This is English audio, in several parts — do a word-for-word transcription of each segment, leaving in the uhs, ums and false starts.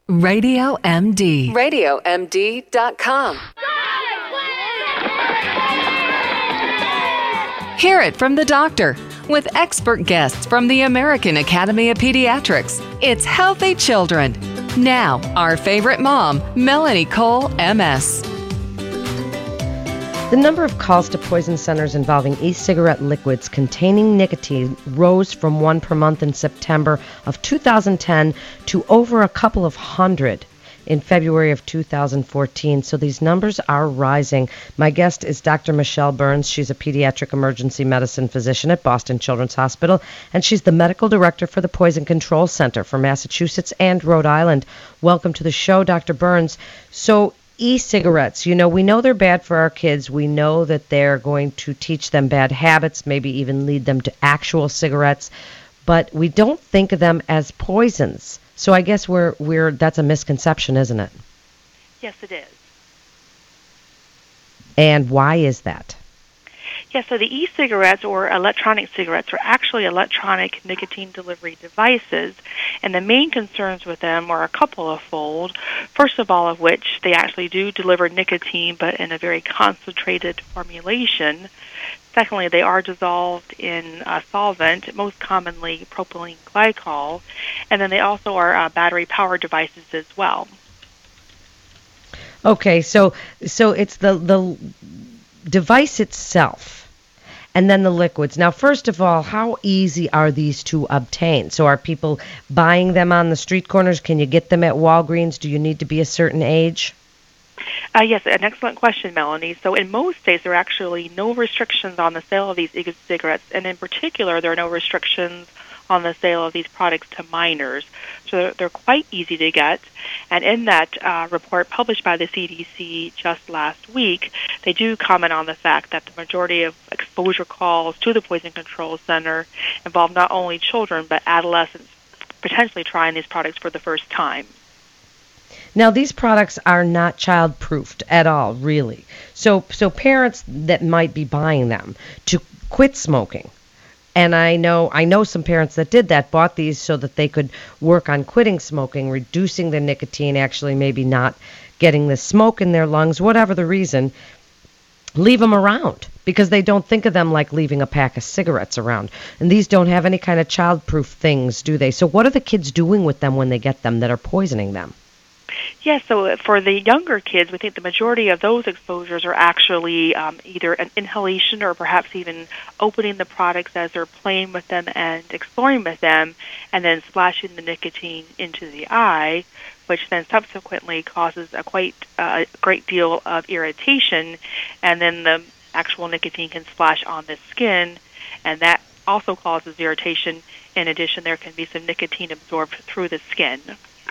Radio M D. radio M D dot com. Hear it from the doctor with expert guests from the American Academy of Pediatrics. It's Healthy Children. Now, our favorite mom, Melanie Cole, M S. The number of calls to poison centers involving e-cigarette liquids containing nicotine rose from one per month in September of two thousand ten to over a couple of hundred in February of two thousand fourteen. So these numbers are rising. My guest is Doctor Michelle Burns. She's a pediatric emergency medicine physician at Boston Children's Hospital, and she's the medical director for the Poison Control Center for Massachusetts and Rhode Island. Welcome to the show, Doctor Burns. So e-cigarettes, you know, we know they're bad for our kids. We know that they're going to teach them bad habits, maybe even lead them to actual cigarettes, but we don't think of them as poisons. So I guess we're we're that's a misconception, isn't it? Yes, it is. And why is that? Yeah, so the e-cigarettes or electronic cigarettes are actually electronic nicotine delivery devices, and the main concerns with them are a couple of fold. First of all, of which they actually do deliver nicotine, but in a very concentrated formulation. Secondly, they are dissolved in a solvent, most commonly propylene glycol, and then they also are uh, battery-powered devices as well. Okay, so so it's the the device itself. And then the liquids. Now, first of all, how easy are these to obtain? So are people buying them on the street corners? Can you get them at Walgreens? Do you need to be a certain age? Uh, yes, an excellent question, Melanie. So in most states, there are actually no restrictions on the sale of these e-cigarettes, and in particular, there are no restrictions on the sale of these products to minors. So they're, they're quite easy to get. And in that uh, report published by the C D C just last week, they do comment on the fact that the majority of exposure calls to the Poison Control Center involve not only children, but adolescents potentially trying these products for the first time. Now, these products are not child-proofed at all, really. So, so parents that might be buying them to quit smoking, and I know I know some parents that did that, bought these so that they could work on quitting smoking, reducing the nicotine, actually maybe not getting the smoke in their lungs, whatever the reason, leave them around because they don't think of them like leaving a pack of cigarettes around. And these don't have any kind of child-proof things, do they? So what are the kids doing with them when they get them that are poisoning them? Yes, so for the younger kids, we think the majority of those exposures are actually um, either an inhalation or perhaps even opening the products as they're playing with them and exploring with them, and then splashing the nicotine into the eye, which then subsequently causes a quite uh, great deal of irritation, and then the actual nicotine can splash on the skin, and that also causes irritation. In addition, there can be some nicotine absorbed through the skin.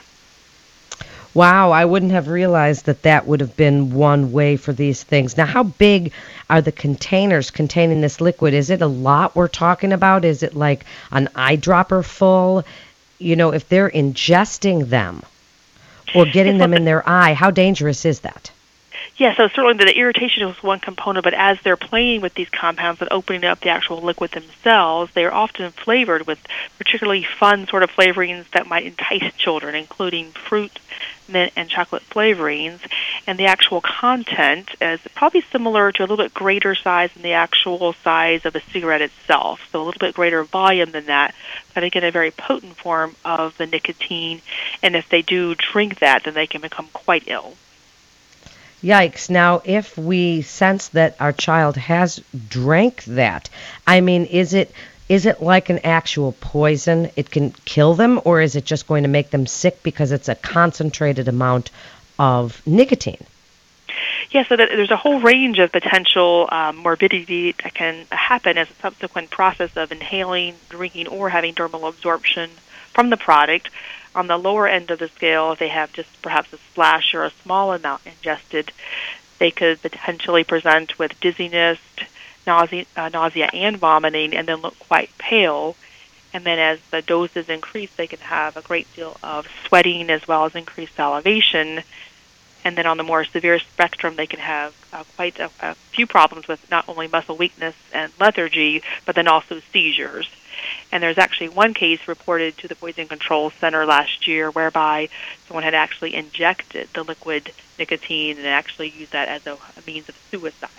Wow, I wouldn't have realized that that would have been one way for these things. Now, how big are the containers containing this liquid? Is it a lot we're talking about? Is it like an eyedropper full? You know, if they're ingesting them or getting them in their eye, how dangerous is that? Yeah, so certainly the irritation is one component, but as they're playing with these compounds and opening up the actual liquid themselves, they are often flavored with particularly fun sort of flavorings that might entice children, including fruit, mint, and chocolate flavorings. And the actual content is probably similar to a little bit greater size than the actual size of a cigarette itself, so a little bit greater volume than that, but again, a very potent form of the nicotine. And if they do drink that, then they can become quite ill. Yikes. Now, if we sense that our child has drank that, I mean, is it is it like an actual poison? It can kill them, or is it just going to make them sick because it's a concentrated amount of nicotine? Yeah, so that there's a whole range of potential um, morbidity that can happen as a subsequent process of inhaling, drinking, or having dermal absorption from the product. On the lower end of the scale, if they have just perhaps a splash or a small amount ingested, they could potentially present with dizziness, nausea, uh, nausea and vomiting, and then look quite pale. And then as the doses increase, they can have a great deal of sweating as well as increased salivation. And And then on the more severe spectrum, they can have uh, quite a, a few problems with not only muscle weakness and lethargy, but then also seizures. And there's actually one case reported to the Poison Control Center last year whereby someone had actually injected the liquid nicotine and actually used that as a, a means of suicide.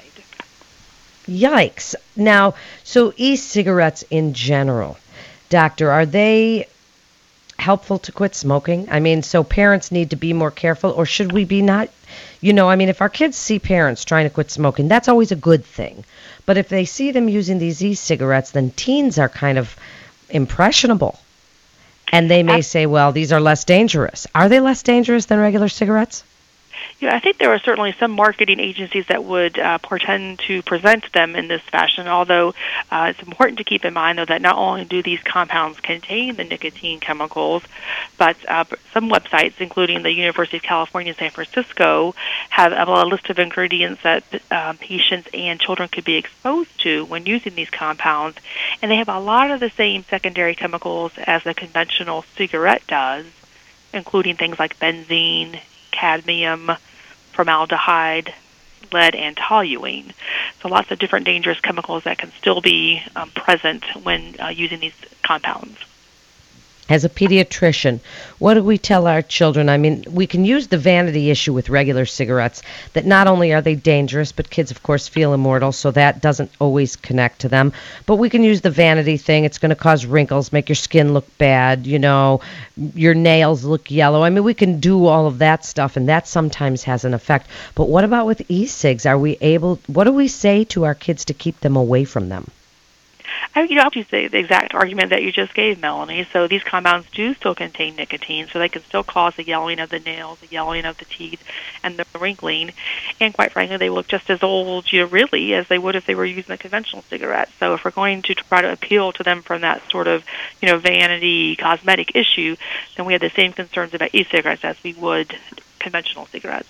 Yikes. Now, so e-cigarettes in general, doctor, are they helpful to quit smoking? I mean, so parents need to be more careful, or should we be not? You know, I mean, if our kids see parents trying to quit smoking, that's always a good thing. But if they see them using these e-cigarettes, then teens are kind of impressionable. And they may say, well, these are less dangerous. Are they less dangerous than regular cigarettes? Yeah, I think there are certainly some marketing agencies that would uh, pretend to present them in this fashion, although uh, it's important to keep in mind, though, that not only do these compounds contain the nicotine chemicals, but uh, some websites, including the University of California, San Francisco, have a list of ingredients that uh, patients and children could be exposed to when using these compounds, and they have a lot of the same secondary chemicals as a conventional cigarette does, including things like benzene, cadmium, formaldehyde, lead, and toluene. So lots of different dangerous chemicals that can still be um, present when uh, using these compounds. As a pediatrician, what do we tell our children? I mean, we can use the vanity issue with regular cigarettes, that not only are they dangerous, but kids, of course, feel immortal, so that doesn't always connect to them. But we can use the vanity thing. It's going to cause wrinkles, make your skin look bad, you know, your nails look yellow. I mean, we can do all of that stuff, and that sometimes has an effect. But what about with e-cigs? Are we able, what do we say to our kids to keep them away from them? I you know, I'll use the, the exact argument that you just gave, Melanie. So these compounds do still contain nicotine, so they can still cause the yellowing of the nails, the yellowing of the teeth, and the wrinkling. And quite frankly, they look just as old, you know, really, as they would if they were using a conventional cigarette. So if we're going to try to appeal to them from that sort of, you know, vanity, cosmetic issue, then we have the same concerns about e-cigarettes as we would conventional cigarettes.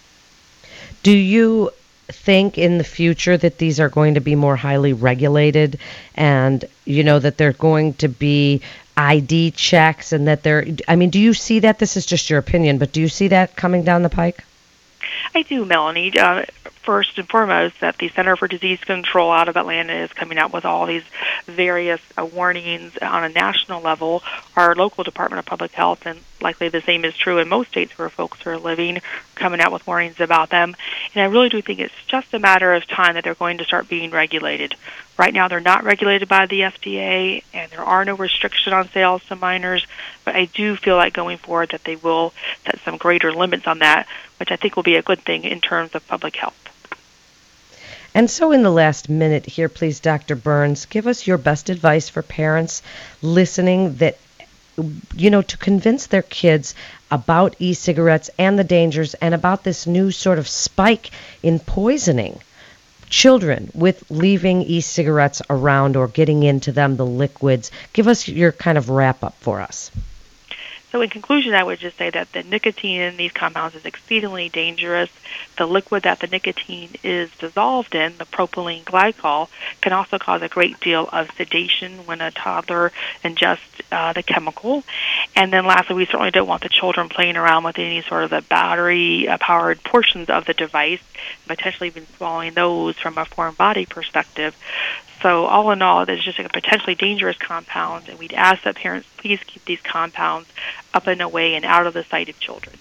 Do you think in the future that these are going to be more highly regulated, and you know that they're going to be I D checks, and that they're, I mean, do you see that? This is just your opinion, but do you see that coming down the pike? I do, Melanie. Uh, first and foremost, that the Center for Disease Control out of Atlanta is coming out with all these various uh, warnings on a national level. Our local Department of Public Health, and likely the same is true in most states where folks are living, are coming out with warnings about them. And I really do think it's just a matter of time that they're going to start being regulated. Right now, they're not regulated by the F D A, and there are no restrictions on sales to minors, but I do feel like going forward that they will set some greater limits on that, which I think will be a good thing in terms of public health. And so in the last minute here, please, Doctor Burns, give us your best advice for parents listening that, you know, to convince their kids about e-cigarettes and the dangers, and about this new sort of spike in poisoning children with leaving e-cigarettes around or getting into them, the liquids. Give us your kind of wrap-up for us. So in conclusion, I would just say that the nicotine in these compounds is exceedingly dangerous. The liquid that the nicotine is dissolved in, the propylene glycol, can also cause a great deal of sedation when a toddler ingests uh, the chemical. And then lastly, we certainly don't want the children playing around with any sort of the battery-powered portions of the device, potentially even swallowing those from a foreign body perspective. So all in all, there's just a potentially dangerous compound, and we'd ask that parents please keep these compounds up and away and out of the sight of children.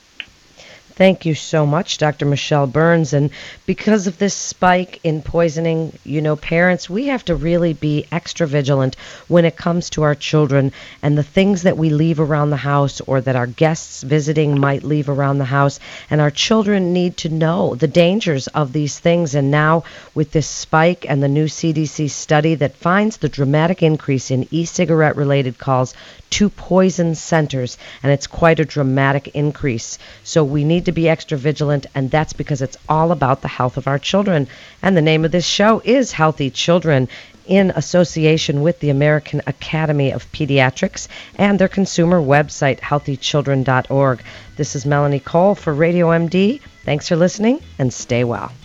Thank you so much, Doctor Michelle Burns. And because of this spike in poisoning, you know, parents, we have to really be extra vigilant when it comes to our children and the things that we leave around the house, or that our guests visiting might leave around the house. And our children need to know the dangers of these things. And now with this spike and the new C D C study that finds the dramatic increase in e-cigarette related calls to poison centers, and it's quite a dramatic increase. So we need to be extra vigilant, and that's because it's all about the health of our children. And the name of this show is Healthy Children, in association with the American Academy of Pediatrics and their consumer website, healthy children dot org. This is Melanie Cole for Radio M D. Thanks for listening, and stay well.